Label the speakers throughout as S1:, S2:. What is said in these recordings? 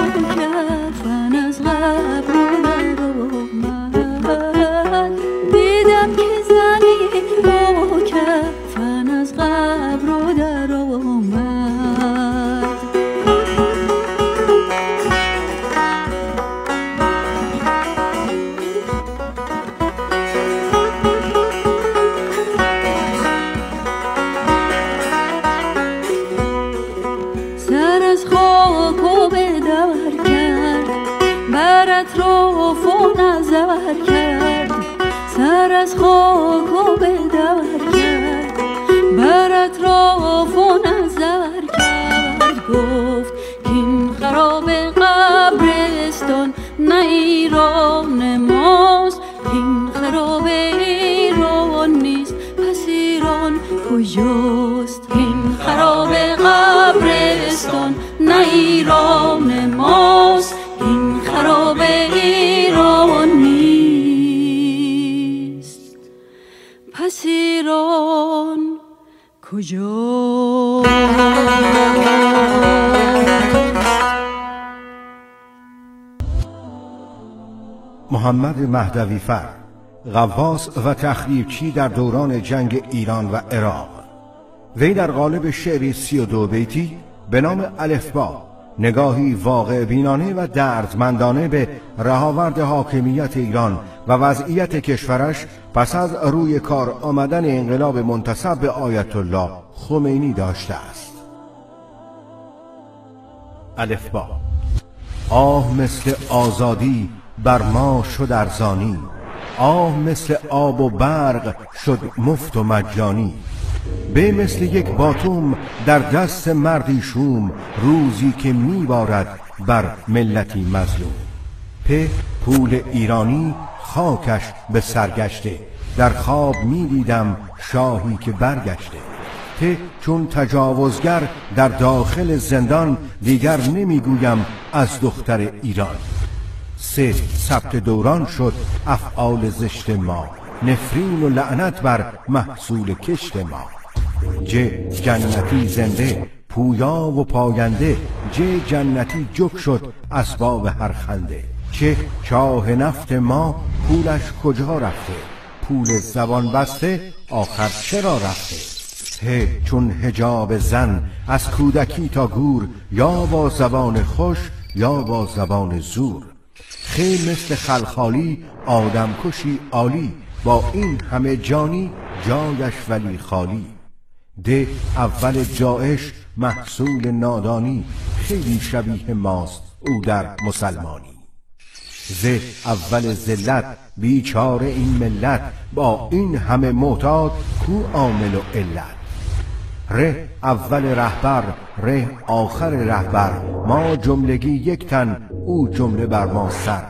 S1: کفن از قبر در اومد، دیدم که زنی با کفن از قبر در اومد. سر از خاک و به دور کرد، بر اطراف و نظر کرد. سر از خاک و به دور کرد، بر اطراف و نظر کرد. گفت که این خراب قبرستان نه ایران ماست، این خراب ایران نیست، پس ایران کجاست؟ این خراب قبرستان نه ایران ماست، این خراب ایران نیست، پس ایران کجاست؟
S2: محمد مهدوی‌فر، غواص و تخریبچی در دوران جنگ ایران و عراق. وی در قالب شعری 32 بیتی به نام الفبا نگاهی واقع بینانه و دردمندانه به رهاورد حاکمیت ایران و وضعیت کشورش پس از روی کار آمدن انقلاب منتسب به آیت الله خمینی داشته است. الفبا: آه مثل آزادی بر ما شد ارزانی، آه مثل آب و برق شد مفت و مجانی. به مثل یک باتوم در دست مردی شوم، روزی که میبارد بر ملتی مظلوم. پول ایرانی خاکش به سرگشته، در خواب میدیدم شاهی که برگشته. چون تجاوزگر در داخل زندان، دیگر نمیگویم از دختر ایران. ثبت دوران شد افعال زشت ما، نفرین و لعنت بر محصول کشت ما. جنتی زنده پویا و پاینده، جنتی جک شد اسباب هر خنده. چه چاه نفت ما پولش کجا رفته، پول زبان بسته آخر چرا رفته. چون حجاب زن از کودکی تا گور، یا با زبان خوش یا با زبان زور. خیل مثل خلخالی آدم کشی عالی، با این همه جانی جایش ولی خالی. اول جایش محصول نادانی، خیلی شبیه ماست او در مسلمانی. اول ذلت بیچاره این ملت، با این همه معتاد کو عامل و علت. اول رهبر آخر رهبر، ما جملگی یک تن او جمله بر ما سر.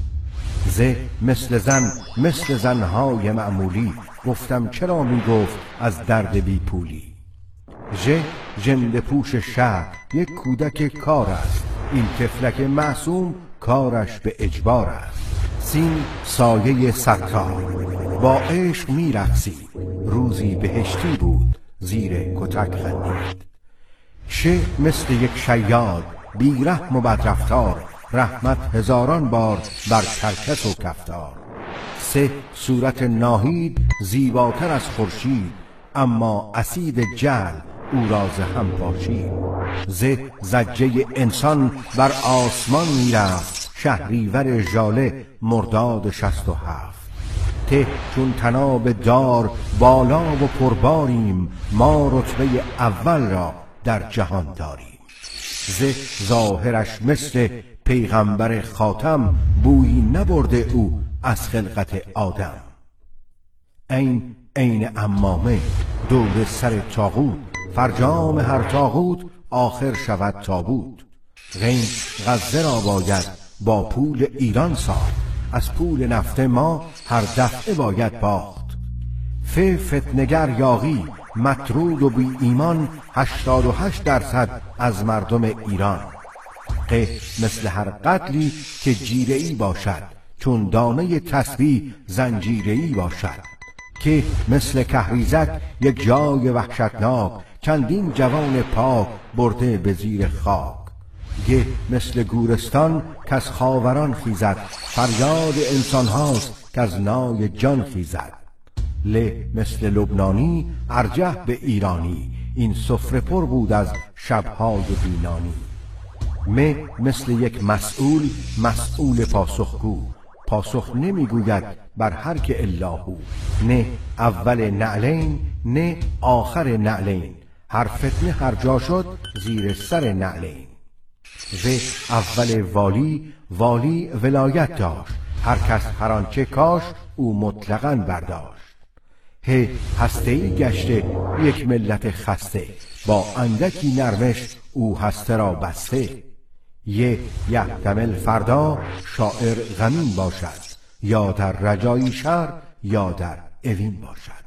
S2: مثل زنهای معمولی، گفتم چرا میگفت از درد بی پولی. ژنده پوش شهر یک کودک کار است، این طفلک معصوم کارش به اجبار است. سایه ستار با عشق میرقصید، روزی بهشتی بود زیر کتک خندید. مثل یک شیاد بی رحم و بدرفتار، رحمت هزاران بار بر کرکس و کفتار. صورت ناهید زیباتر از خورشید، اما اسید جهل او را ز هم پاشید. زجه انسان بر آسمان میرفت، شهریور ژاله مرداد 67. چون طناب دار بالا و پرباریم، ما رتبه اول را در جهان داریم. ظاهرش مثل پیغمبر خاتم، بویی نبرده او از خلقت آدم. عین عمامه دور سر طاغوت، فرجام هر طاغوت آخر شود تابوت. غزه را باید با پول ایران ساخت، از پول نفت ما هر دفعه باید باخت. فتنگر یاغی مطرود و بی ایمان، 88% از مردم ایران. مثل هر قتلی که جیره‌ای باشد، چون دانه تسبیح زنجیره‌ای باشد. که مثل کهریزک یک جای وحشتناک، چندین جوان پاک برده به زیر خاک. گه مثل گورستان که از خاوران خیزد، فریاد انسان هاست که از نای جان خیزد. ل مثل لبنانی ارجه به ایرانی، این سفره پر بود از شبهای بینانی. م مثل یک مسئول، مسئول پاسخگو، پاسخ نمیگوید بر هر که اللهو. نه اول نعلین، نه آخر نعلین، هر فتنه هر جا شد زیر سر نعلین. و اول والی، والی ولایت داشت، هر کس هر آنچه کاش او مطلقاً برداشت. ه هسته‌ای گشته یک ملت خسته، با اندکی نرمش او هسته را بسته. یحتمل فردا شاعر غمین باشد، یا در رجایی شهر یا در اوین باشد.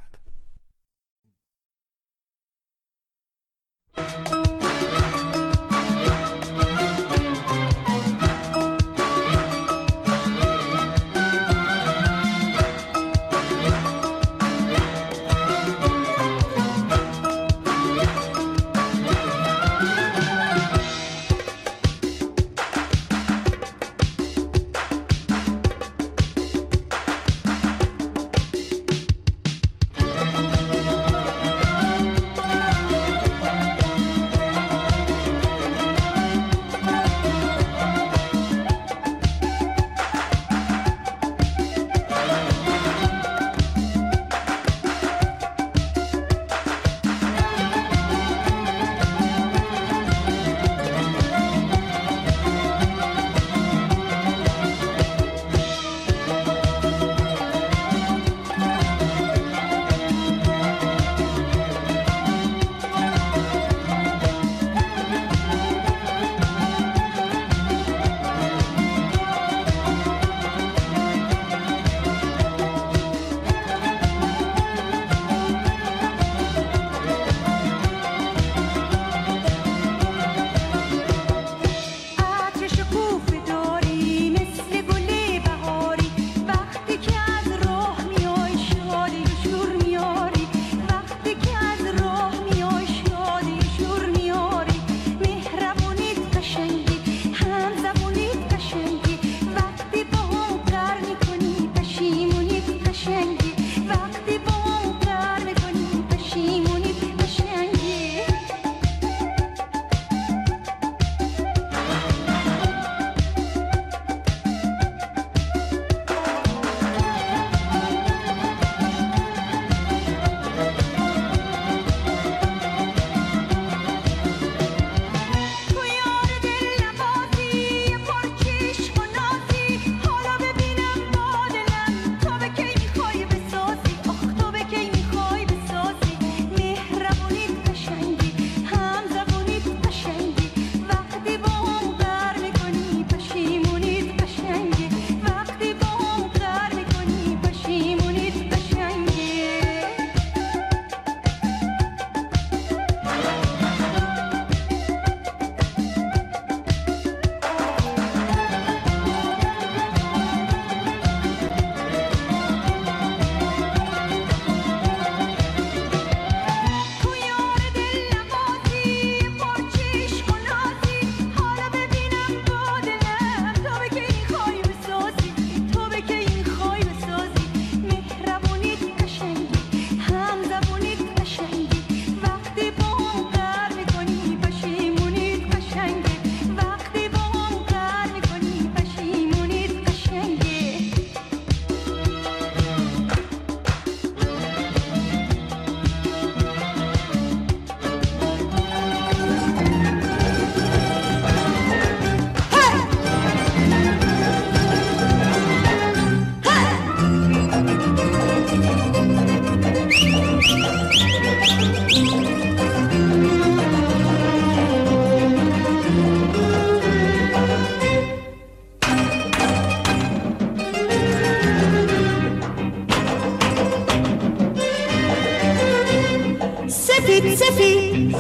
S3: سفید سفید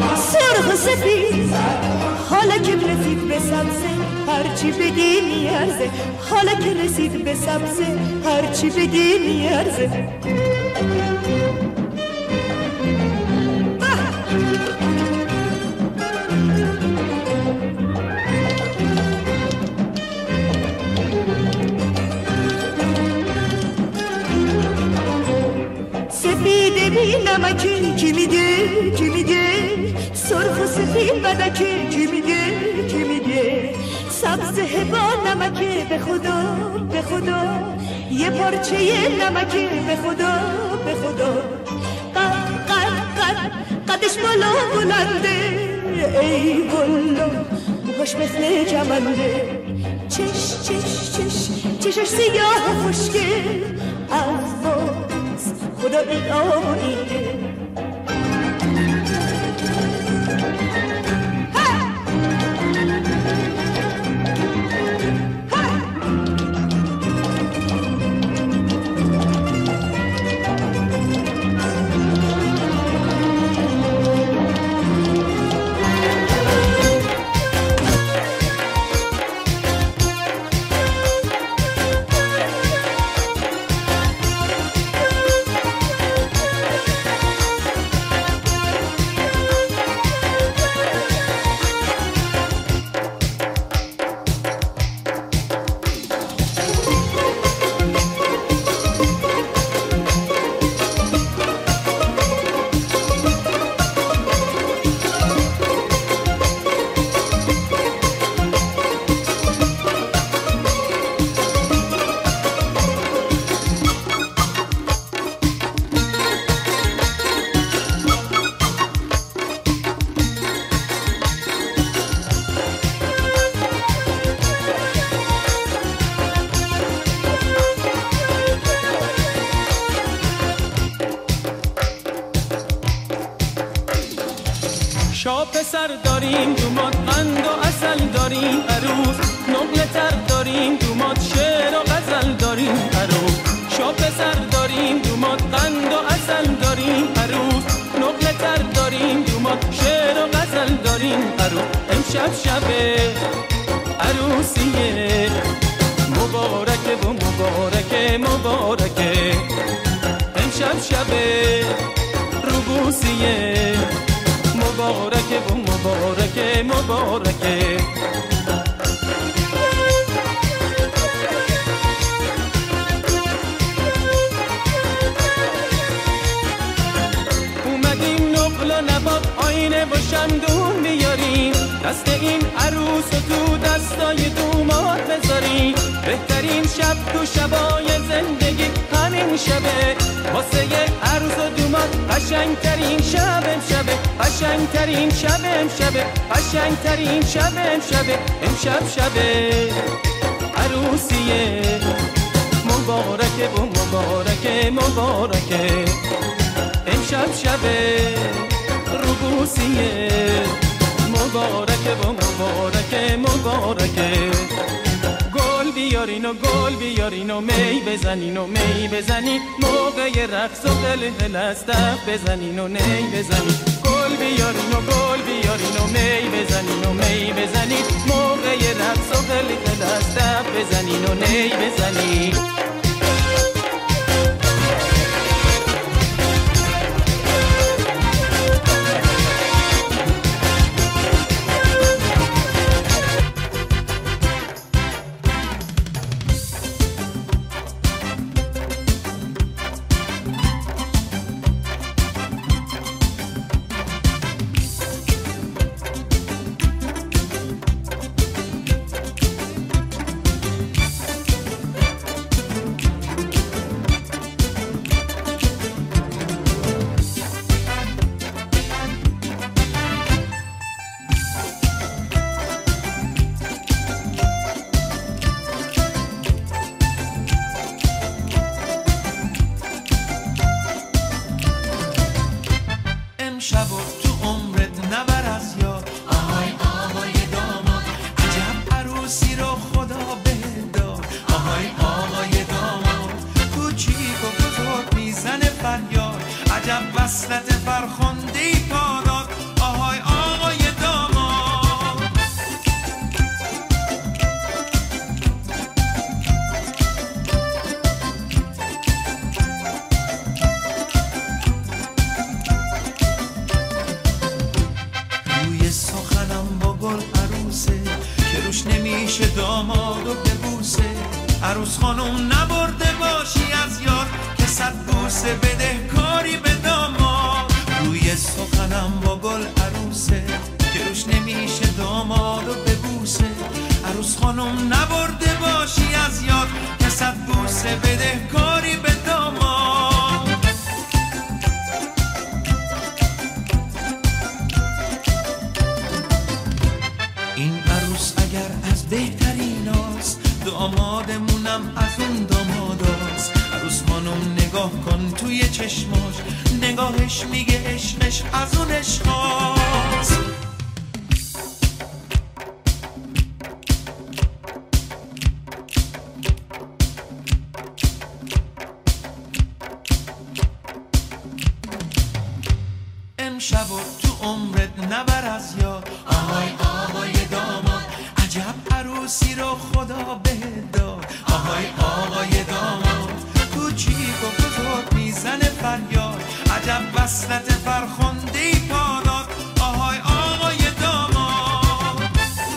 S3: سرخ سفید، حالا که رسید به سبزه هرچی بگی میارزه، حالا که رسید به سبزه هرچی بگی میارزه. نمکی کی میگه کی میگه سرخ و سفید بدکی کی میگه کی میگه سبز با نمکی به خدا به خدا یه پارچه نمکی به خدا به خدا قدش بالا بلنده ای بلا موهاش مثل جمنده چشش سیاه و خوشگه از باز خدا بیدانیه
S4: شا پسر داریم دومات قند و اصل داریم عروس نقل تر داریم دومات شعر و غزل داریم عروس شا پسر داریم دومات قند و اصل داریم عروس نقل تر داریم دومات شعر و غزل داریم عروس امشب شب عروسیه مبارکه و مبارکه مبارکه امشب شب روبوسیه مبارکه و مبارکه مبارکه اومدیم نقل و نبات آینه و شمدون بیاریم دست این عروس و تو دستای دومات بذاریم بهترین شب تو شبای زندگی همین شبه واسه عروس و دومات قشنگترین شب امشبه قشنگترین شب امشبه قشنگترین شب امشبه امشب شبه عروسیه مبارکه و مبارکه مبارکه امشب شبه روبوسیه مبارکه و مبارکه مبارکه گل بیارین و گل بیارین و می بزنین و می بزنین موقع رقص و هل از دف بزنین و نی بزنین گل بیارین و گل بیارین و می بزنین و می بزنین موقع رقص و هل از دف بزنین و نی بزنین
S5: شب و تو عمرت نبر از یاد آهای آهای داماد عجب عروسی رو خدا بهداد آهای آهای داماد کوچیک و بزرگ میزنه فریاد عجب وصلت فرخنده ای پا داد آهای آهای داماد نمیشه دامادو ببوسه عروس خانم نبرده باشی از یاد که صد بوسه بده کاری به داماد روی سخنم با گل عروسه که روش نمیشه دامادو ببوسه. عروس خانم نبرده باشی از یاد که 100 بوسه بده کاری به داماد. این عروس اگر از بهتریناست دامادمونم از اون داماداست. عروس خانم نگاه کن توی چشماش نگاهش میگه عشقش از اون عشقاست. امشب و تو عمرت نبر از یاد آهای آهای داماد. عجب عروسی رو خدا بهت داد آهای آهای داماد. کوچیک و بزرگ میزنه فریاد عجب وصلت فرخنده‌ای پا داد آهای آهای داماد.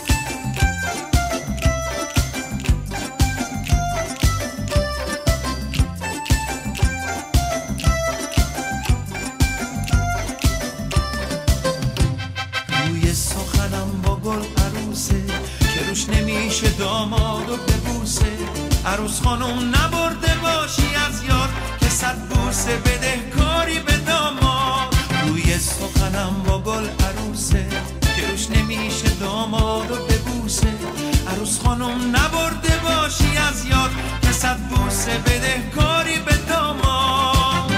S5: روی سخنم با گل عروسه که روش نمیشه دامادو ببوسه. عروس خانم نبرده باشی از یاد که 100 بوسه بده کاری به داماد. روی سخنم با گل عروسه که روش نمیشه دامادو ببوسه. عروس خانم نبرده باشی از یاد که 100 بوسه بده کاری به داماد.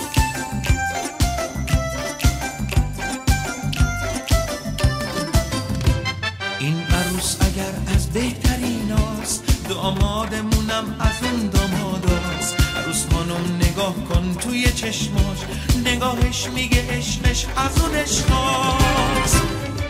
S5: این عروس اگر از بهتریناست دامادمونم از اون داماداست. عروس خانم نگاه کن توی چشماش نگاهش میگه عشقش از اون عشقاست.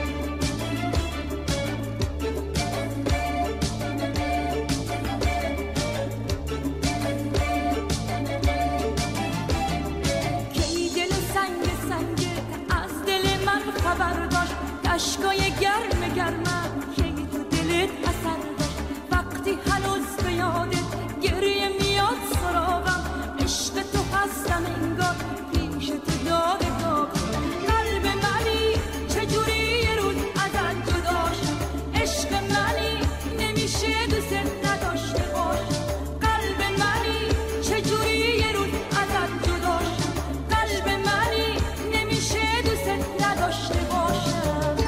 S3: کی دل سنگ سنگ از دل من خبر داشت اشکای گرم گرمم کی تو دلت اثر داشت. وقتی هنوز به یادت گریه میاد سراغم عشق تو هستم انگار پیش تو داغ داغ. قلب منی چجوری یه روز ازت جدا شد. عشق منی نمیشه دوست نداشته باش. قلب منی چجوری یه روز ازت جدا شد. قلب منی نمیشه دوست نداشته باشم.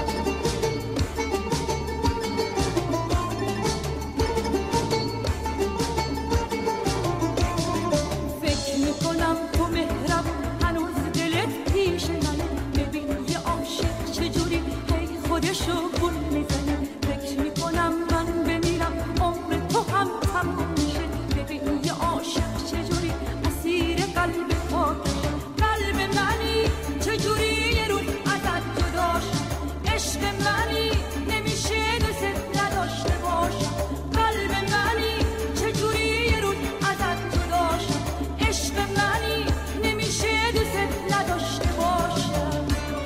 S3: فکر میکنم تو مهرب هنوز دلت پیش منه. ببین یه عاشق چجوری هی خودشو گول میزنه. فکر میکنم من بمیرم عمر تو هم تموم میشه. ببین یه عاشق چجوری اسیر قلب پاکشه. قلب منی چجوری یه روز ازت جدا شد. عشق منی نمیشه دوست نداشته باشم. قلب منی چجوری یه روز ازت جدا شد. عشق منی نمیشه دوست نداشته باشم.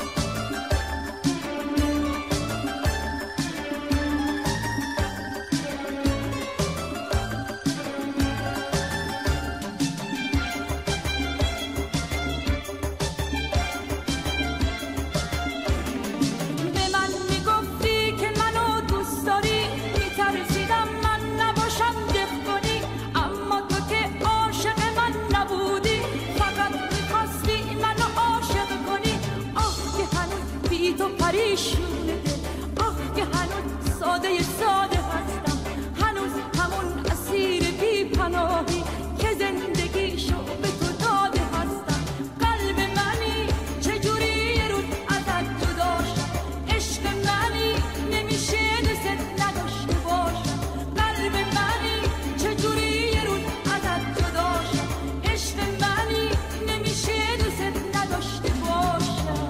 S3: به من میگفتی که منو دوست داری میترسیدم من نباشم دلخوری. اما تو که عاشق من نبودی فقط میخواستی منو عاشق کنی. آه که هنوز بی تو پریشونه دل. آه که هنوز ساده ساده هستم. هنوز همون اسیر بی پناهی که زندگیشو به تو داده هستم. قلب منی چجوری یه روز ازت جدا شد. عشق منی نمیشه دوست نداشته باشم. قلب منی چجوری یه روز ازت جدا شد. عشق منی نمیشه دوست نداشته باشم.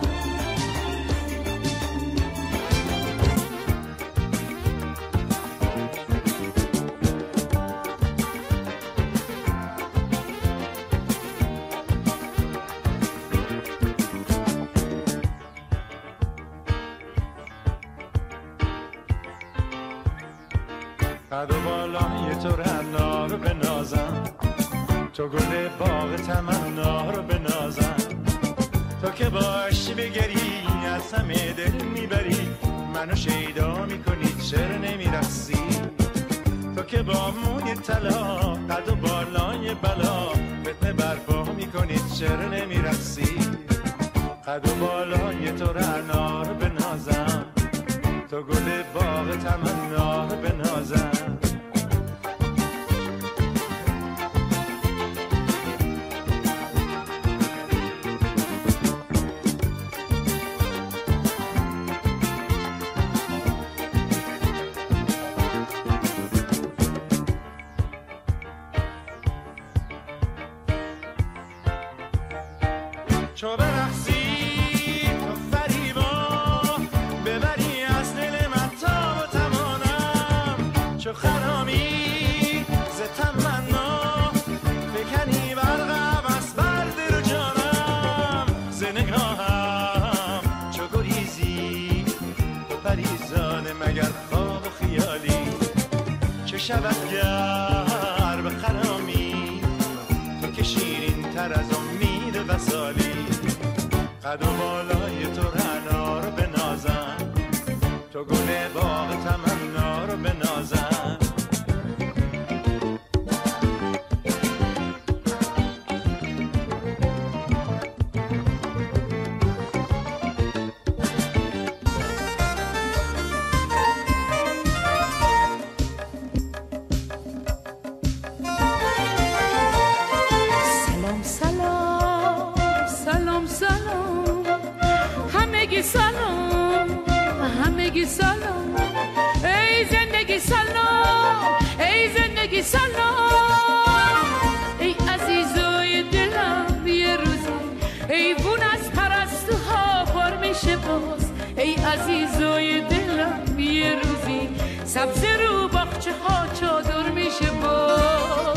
S6: قد و بالای تو رعنا رو بنازم، تو گل باغ تمنا رو بنازم. تو که باشی بگری از همه دل میبری، منو شیدا میکنی چرا نمیرقصی؟ تو که با موی طلا قد و بالای بلا فتنه برپا میکنی چرا نمیرقصی؟ قد و بالای تو رعنا رو بنازم، تو گل باغ تمنا رو بنازم. چو برقصی تو فریبا ببری از دل من تا و تمانم، چو خرامی ز تمنا فکنی برقم از بر دل و جانم، ز نگاهم چو گریزی تو پریزانه مگر خواب و خیالی، چه شود گر به خرامی تو که شیرین تر از امید وصالی. قد و بالای تو رعنا رو بنازم، تو گل باغ تمنا رو بنازم.
S1: زندگی سلام، ای زندگی سلام، ای زندگی سلام، ای عزیزای دلم یه روزی ایوون از پرستوها پر میشه باز، ای عزیزای دلم یه روزی سبز رو باغچه ها چادر میشه باز،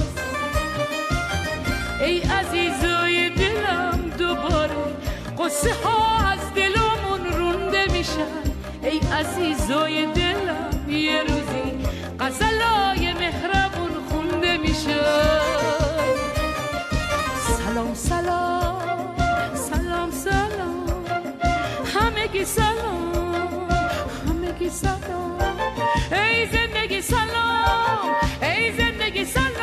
S1: ای عزیزای دلم دوباره قصه ها از دلمون رونده میشن، ای عزیزای دلم یه روزی غزلای مهربون خونده میشه. سلام سلام سلام سلام، همگی سلام، همگی سلام، ای زندگی سلام، ای زندگی سلام.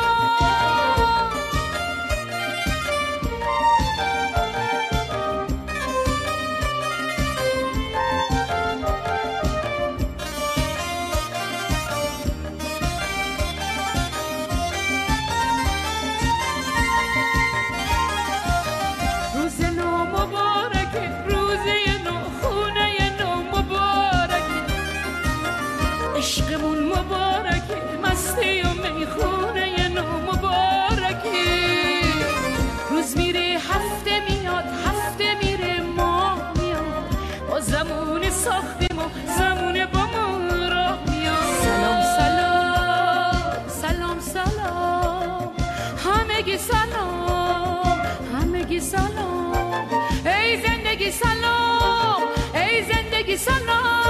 S1: عشقمون مبارکی، مستی و میخونه نو مبارکی، روز میره هفته میاد، هفته میره ماه میاد، با زمون ساختیم و زمون با ما راه میاد. سلام سلام سلام سلام، همگی سلام، همگی سلام، ای زندگی سلام، ای زندگی سلام.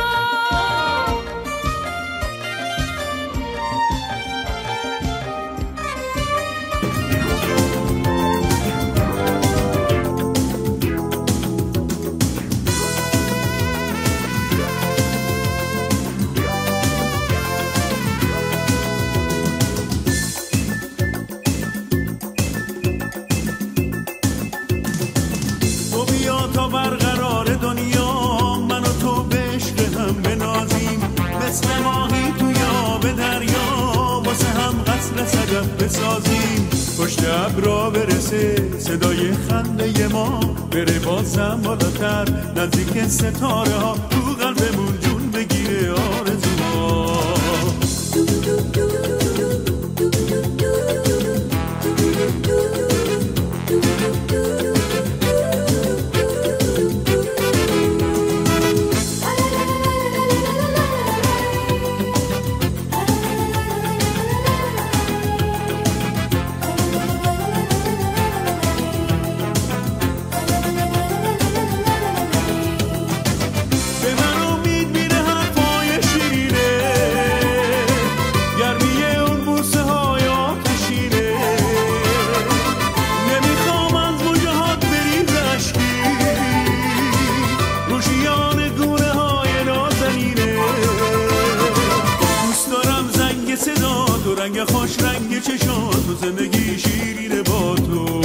S5: برقرار دنیا من و تو به عشق هم بنازیم، مثل ماهی تو یاب دریا واسه هم قصر صدف بسازیم، پشت ابرا برسه صدای خنده ما، بره بازم بالاتر نزدیک ستاره ها، تو قلبمون جون بگیره آرزوها. به من امید تو رنگ خوش رنگ چشات تو زندگی شیرینه با تو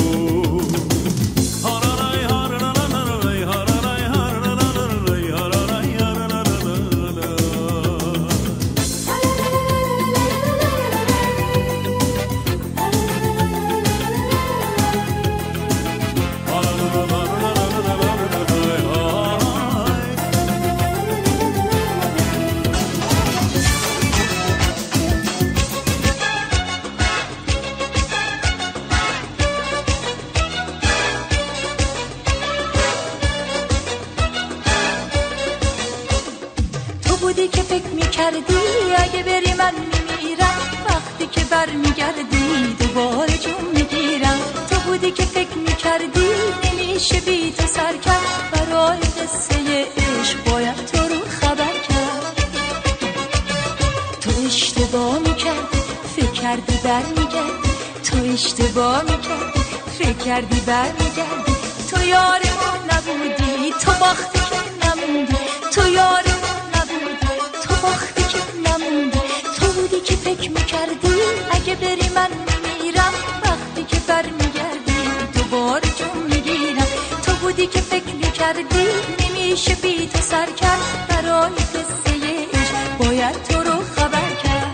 S3: اگه بری من میمیرم وقتی که برمیگردی دوباره جون میگیرم تو بودی که فکر میکردی نمیشه بی تو سر کرد برای قصه عشق باید تو رو خبر کرد تو اشتباه میکردی فکر کردی برمیگردی تو اشتباه میکردی فکر کردی برمیگردی تو یارمون نبودی تو باختی که نموندی تو یارمون نبودی تو باختی که نموندی تو بودی که فکر میکردی اگه بری من میمیرم وقتی که برمیگردی دوباره جون میگیرم تو بودی که فکر میکردی نمیشه بی تو سر کرد برای قصه عشق باید تو رو خبر کرد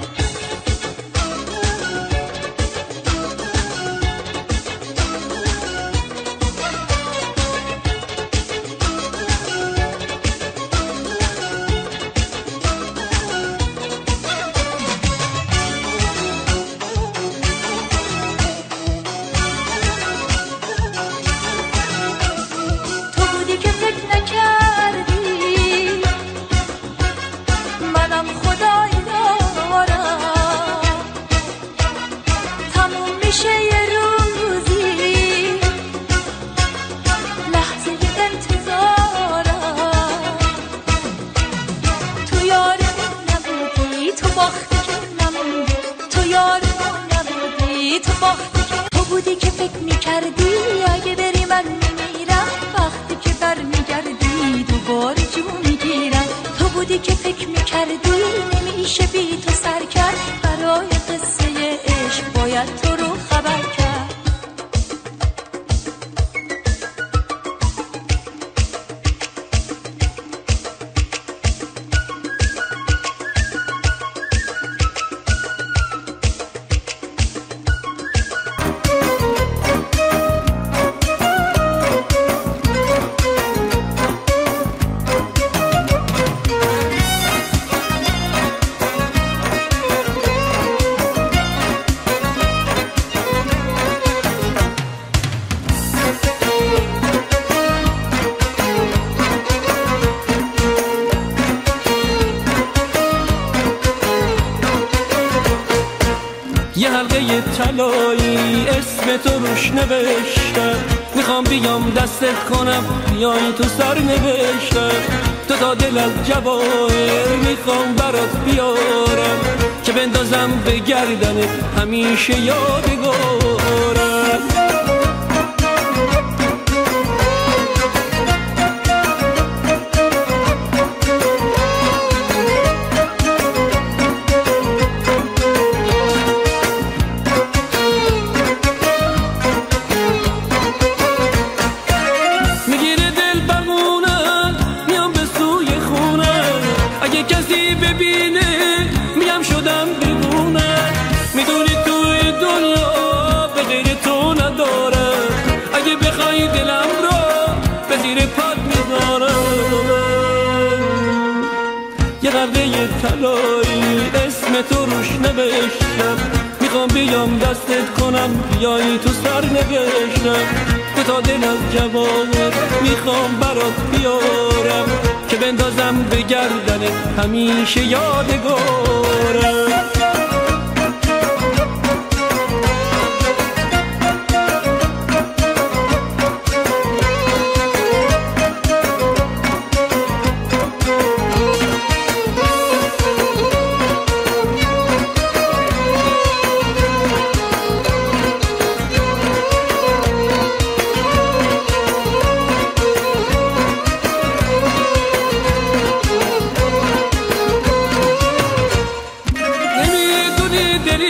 S3: تو بودی که فکر میکردی اگه بری من میمیرم وقتی که برمیگردی دوباره جون میگیرم تو بودی که فکر میکردی نمیشه بی تو سر کرد برای قصه عشق باید تو رو خبر کرد
S4: یه حلقه طلایی اسم تو روش نوشتم میخوام بیام دستت کنم بیای تو سر نوشتم تو تا دل از جواهر میخوام برات بیارم که بندازم به گردنت همیشه یادگارم کسی ببینه میم شدم دیوونه میدونی توی دنیا به غیر تو ندارم اگه بخوای دلم رو به زیر پات میذارم یه قلقه طلایی اسم تو روش نوشتم میخوام بیام دستت کنم بیایی تو سر نوشتم تو تا دل از جواهر میخوام برات بیارم که بندازم به گردنت همیشه یادگارم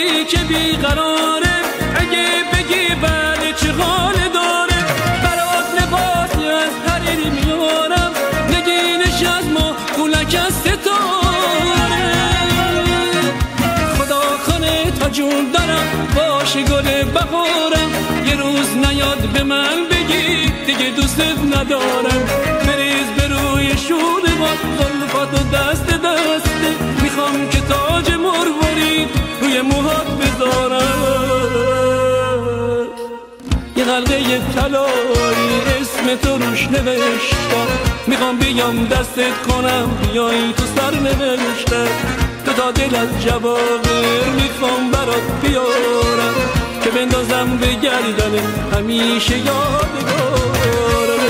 S4: دلی که بیقراره، اگه بگی بله چه حال داره، برات لباسی از حریر میارم، نگینش از ما گولک از ستاره. خدا کنه تا جون دارم باشه گل بهارم، یه روز نیاد به من بگی دیگه دوستت ندارم. بریز به روی شونه با زلفات و دست دسته، میخوام که تاج مروارید روی موهات بذارم. یه حلقه طلایی اسم تو روش نوشتم، میخوام بیام دستت کنم بیایی تو سر نوشتم. تو تا دل از جواهر میخوام برات بیارم، که بندازم به گردن همیشه یادگارم.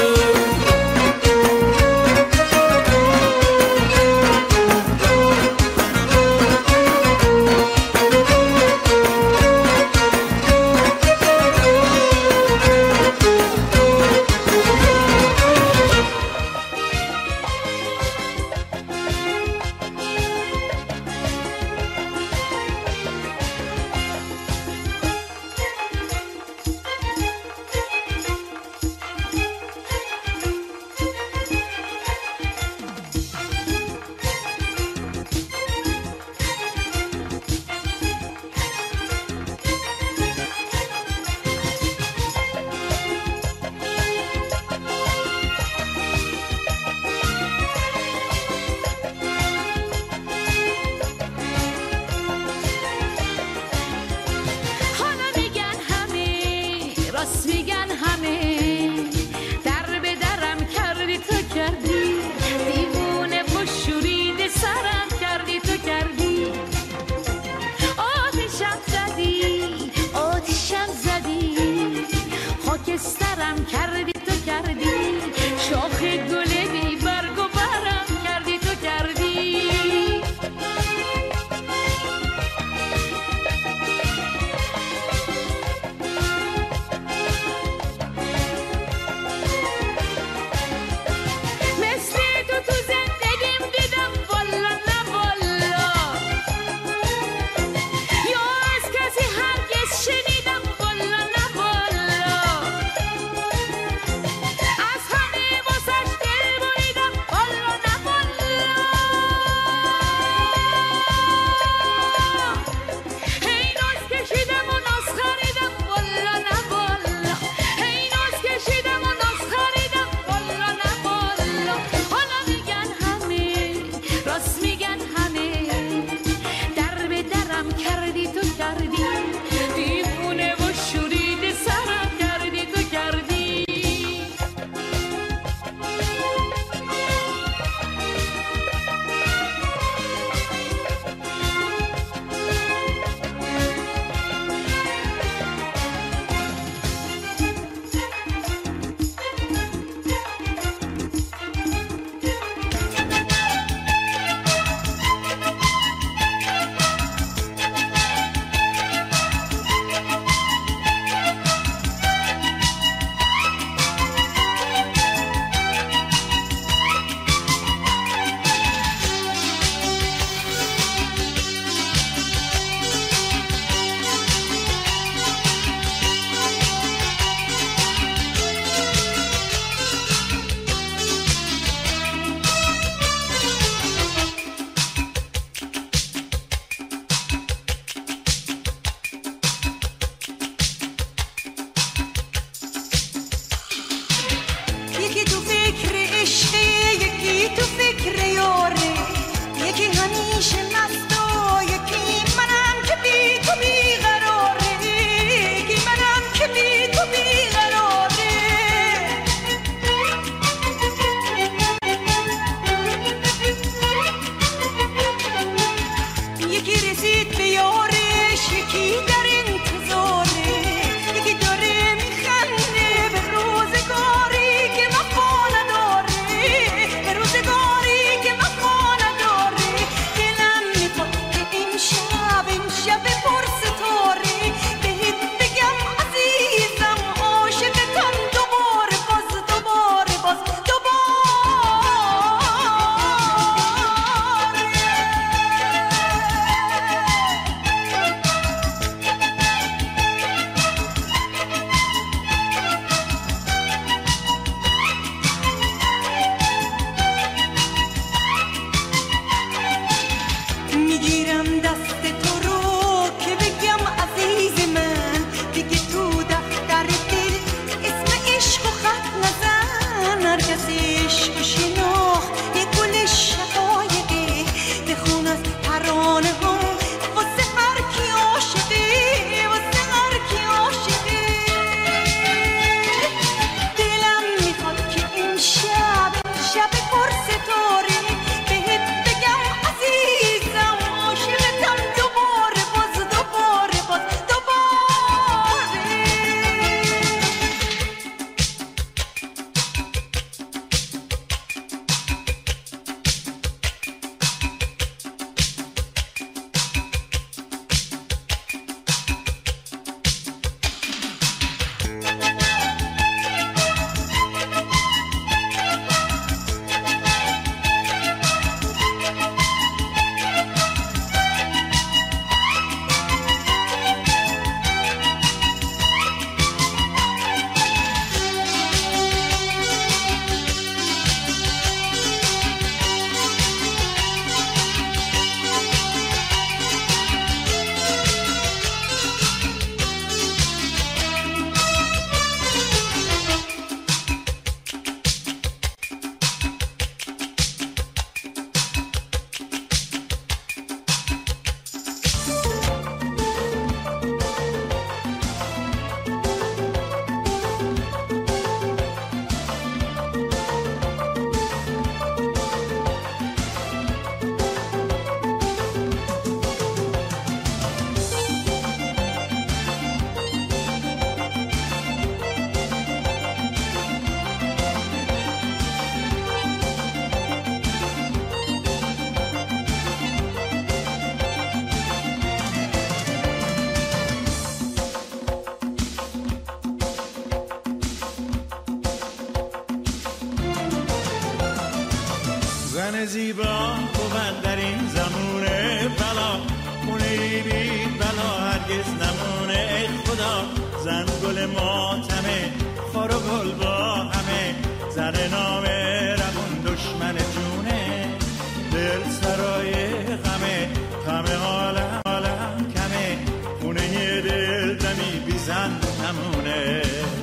S6: زن زیبا بود در این زمونه بلا، خونه بی بلا هرگز نمونه. ای خدا زن گل ماتمه، خار و گل با همه، زن نامه روون دشمن جونه. دل سرای غمه، غم عالم عالم کمه، خونه دل دمی بی زن نمونه.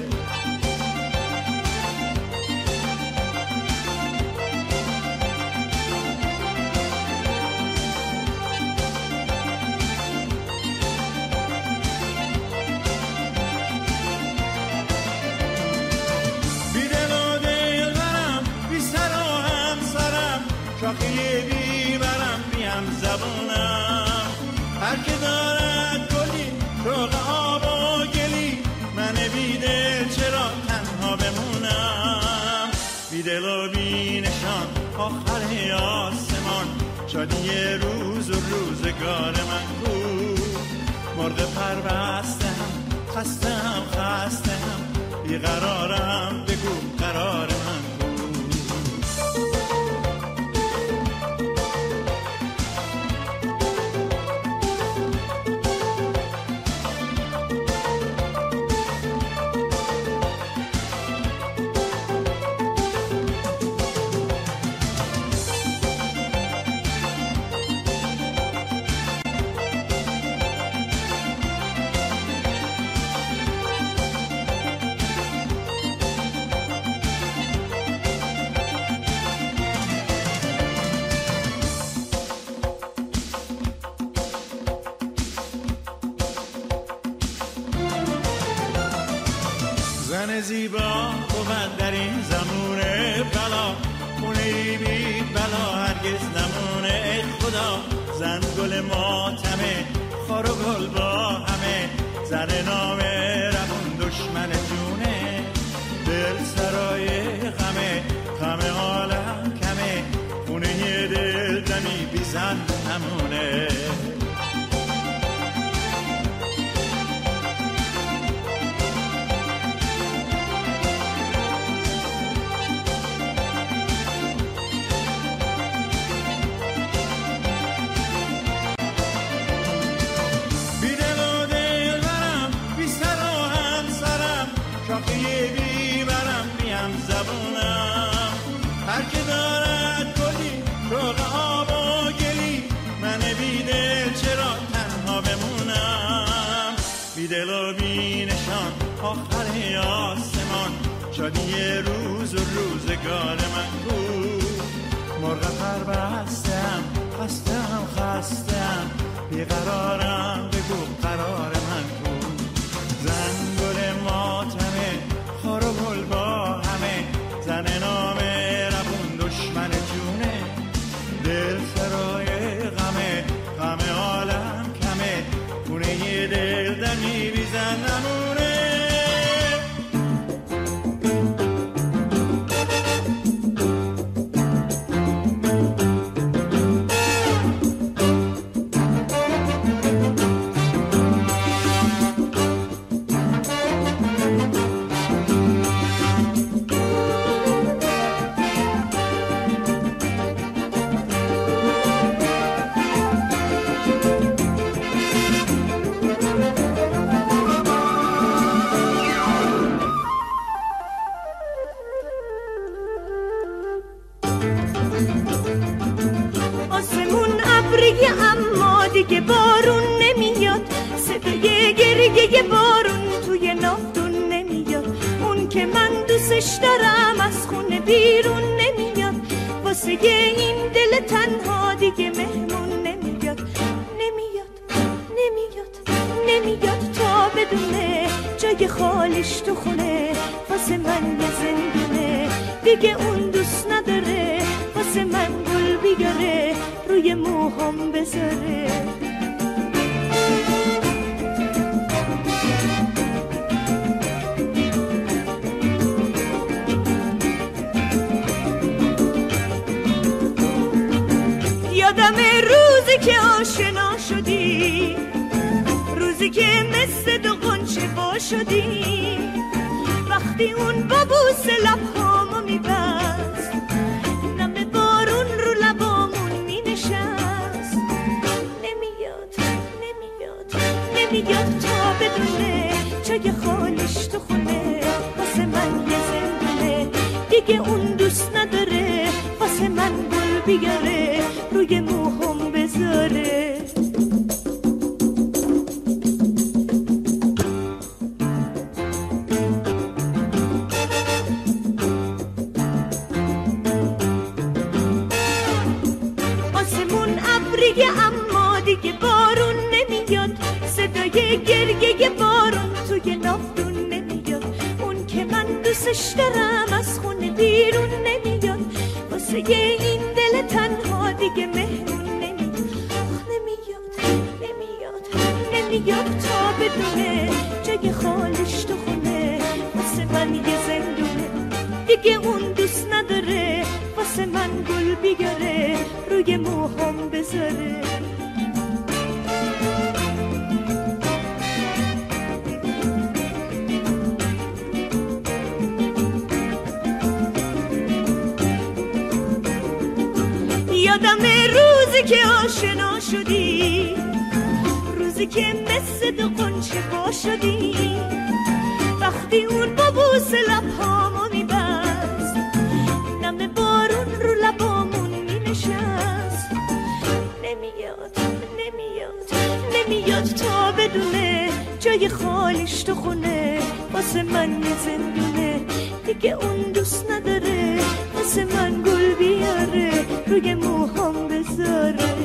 S6: شاخه بیبرم بیم زبونم، هر که دارد گلی شوق آب و گلی، من بیدل چرا تنها بمونم. بیدل و بی نشان آخر آسمان، شادی روز و روزگار من کو. مرغ پر بستم خستم خستم، بیقرارم بگو قرار من کو. زن زیبا بود در این زمونه بلا، خونه بی بلا هرگز نمونه. ای خدا زن گل ماتمه، خار و گل با همه، زن نامه روون دشمن جونه. دل سرای غمه، غم عالم کمه، خونه دل دمی بی زن نمونه. شاخه بیبرم بیم زبونم، هر که دارد گلی شوق آب و گلی، من بیدل چرا تنها بمونم. بیدل و بی نشان آخر آسمان، شادی روز و روزگار من کو. مرغ پر بستم خستم خستم، بیقرارم بگو قرار من کو. زن گل ماتمه، خار و گل با همه، زن نامه روون دشمن جونه. دل سرای غمه، غم عالم کمه، خونه دل دمی بی زن نمونه.
S3: دیگه بارون نمیاد، صدای گریه بارون توی نافتون نمیاد. اون که من دوستش دارم از خونه بیرون نمیاد، واسه این دل تنها دیگه مهمون نمیاد. نمیاد تا بدونه جای خالیش تو خونه، واسه من یه زندونه. دیگه اون دوست نداره واسه من گل بیاره، روی موهام بذاره. یادم روزی که آشنا شدی، روزی که مثل دو غنچه وا شدی، وقتی اون با بوس لبهامو میبست، نم بارون رو جای خالیش تو خونه واسه من یه زندونه دیگه اون دوست نداره واسه من گل بیاره روی موهم بذاره آسمون ابریه اما دیگه بارون نمیاد صدای گریه بارون توی نافتون نمیاد اون که من دوستش دارم از خونه بیرون نمیاد واسه این دل تنها دیگه مهمون نمیاد تا بدونه جای خالیش تو خونه واسه من یه زندونه دیگه اون دوست نداره واسه من گل بیاره روی موهام بذاره یادم روزی که آشنا شدی روزی که مثل دو قنچه پا شدی وقتی اون با بوس لبهامو میبست نم بارون رو لبامون مینشست نمیاد تا بدونه جای خالیش تو خونه واسه من یه زندونه دیگه اون دوست نداره واسه من گل بیاره روی موهام بذاره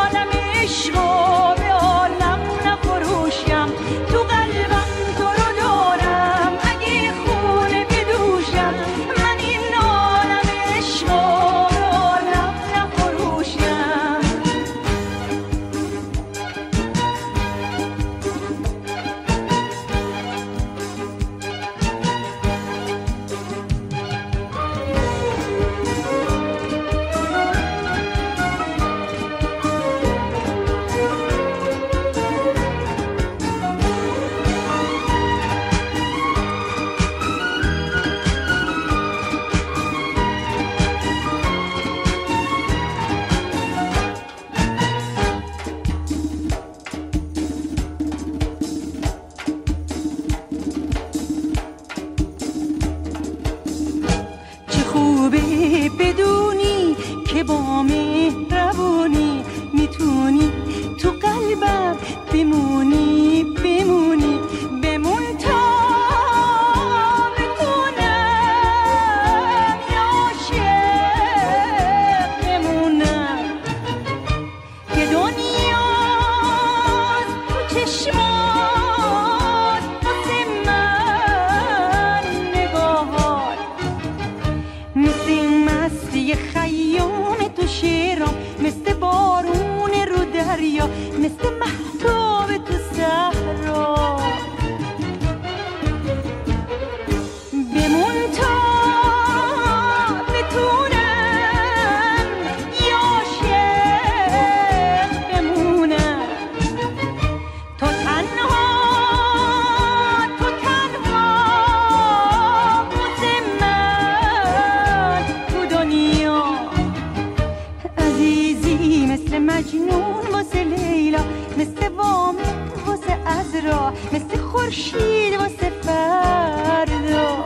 S7: عشقا به عالم نفروشم تو قلبم تو رو
S3: امید واسه فردا.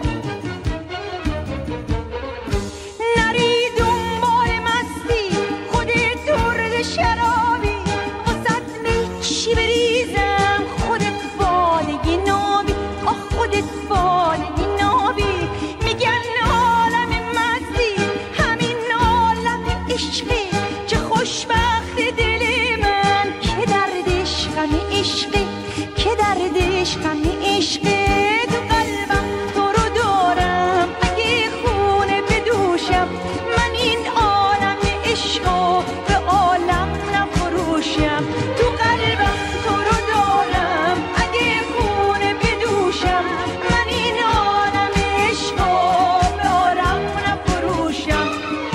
S3: نری دنبال مستی خودت درد شرابی، واسط میچی بریزم خودت بالگی نابی. آه خودت بالگی نابی. میگن عالم مستی همین عالم عشقی، چه خوشبخت دل من که دردش غم عشقی، که دردش غم عشقی. تو قلبم تو رو دارم اگه خونه بدوشم، من این عالم عشقو به عالم نفروشم. تو قلبم تو رو دارم اگه خونه بدوشم، من این عالم عشقو به عالم نفروشم.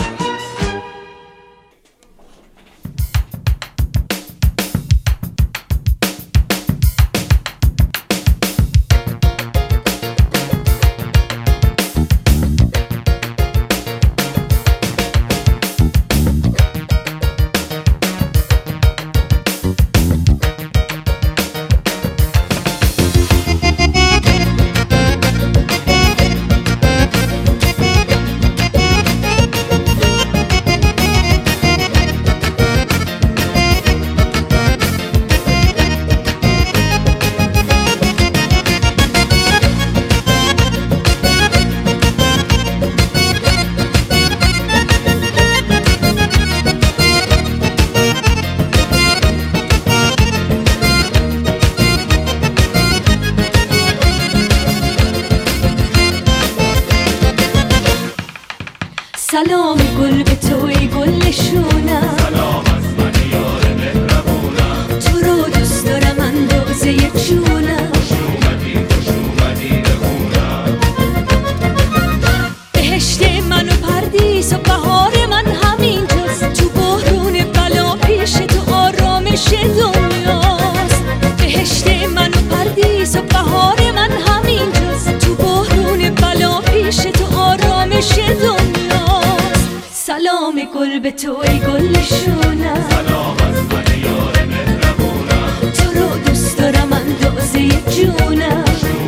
S3: سلام گل به توی گل شونم،
S7: سلام از من یار مهربونم،
S3: تو رو دوست دارم اندازه جونم.
S7: خوش اومدی بخونم.
S3: بهشت من و پردیس و بهار من همینجاست، تو بحرون بلا پیش تو آرامش دنیاست. بهشت من و پردیس و بهار من همینجاست، تو بحرون بلا پیش تو آرامش دنیاست. سلام گل به توی گل شونم،
S7: سلام از من یار مهربونم،
S3: تو رو دوست دارم اندازه جونم.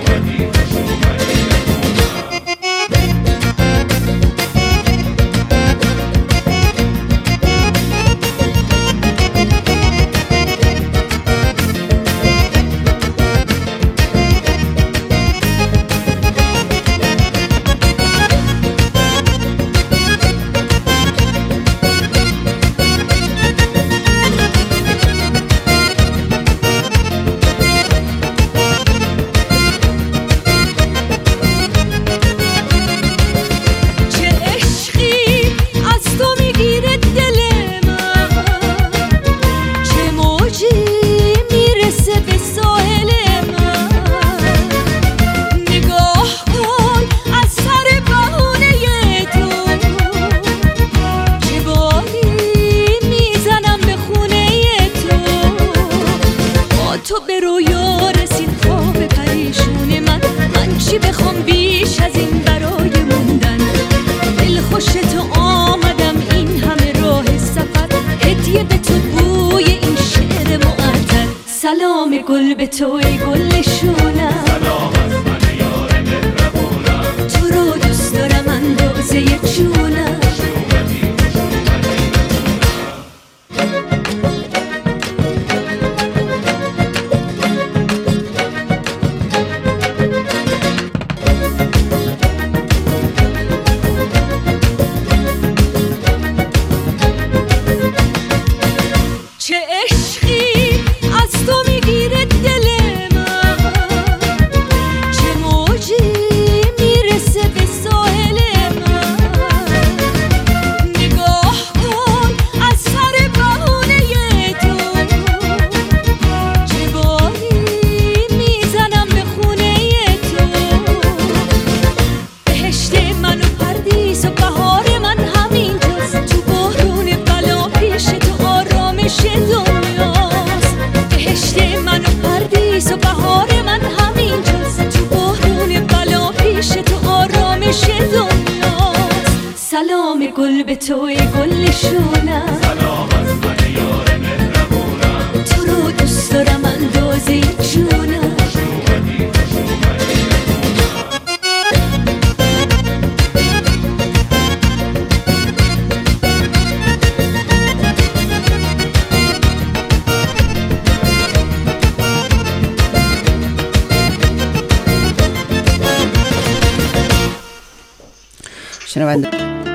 S3: سلام گل به توی گل شونم،
S7: سلام از من یار مهربونم،
S3: تو رو دوست دارم اندازه جونم.
S1: چه عشقی از تو میگیره دل من، چه موجی میرسه به ساحل من. نگاه کن از سر بهونه تو، چه باری میزنم به خونه تو. بهشت من و پردیس و بهار من همینجاست، تو بحرون بلا پیش تو آرامش دنیاست. بهشت من و پردیس و بهار من همینجاست، تو بحرون بلا پیش تو آرامش دنیاست. سلام گل به توی گل شونم،
S7: سلام از من یار مهربونم،
S1: تو رو دوست دارم اندازه جونم.
S7: خوش اومدی
S8: شنونده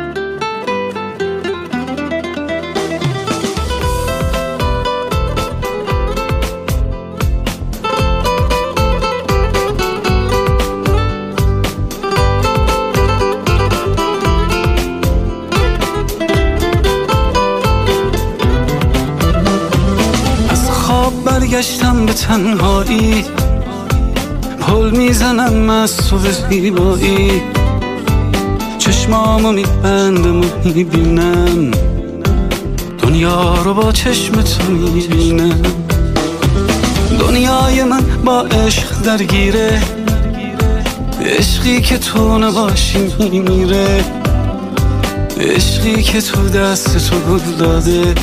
S9: برگشتم به تنهایی، پل میزنم از تو به زیبایی، چشمامو میبندم و میبینم دنیا رو با چشم تو میبینم. دنیای من با عشق درگیره، عشقی که تو نباشی میمیره، عشقی که تو دست تو داده،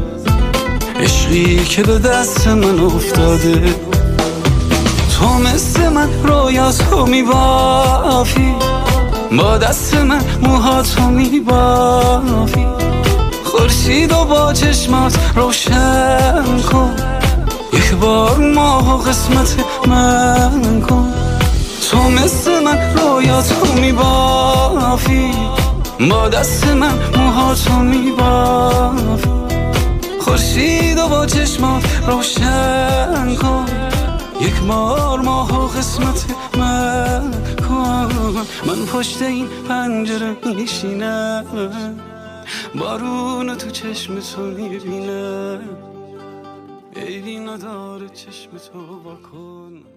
S9: عشقی که به دست من افتاده. تو مثل من رویاتو میبافی، با دست من موهاتو میبافی، خورشید و با چشمات روشن کن، یک بار ماه و قسمت من کن. تو مثل من رویاتو میبافی، با دست من موهاتو میبافی، خورشید و با چشمات روشن کن، یک بار ماه و قسمت من کن. من پشت این پنجره میشینم، بارون تو چشم تو میبینم، عیبی نداره چشم تو واکن.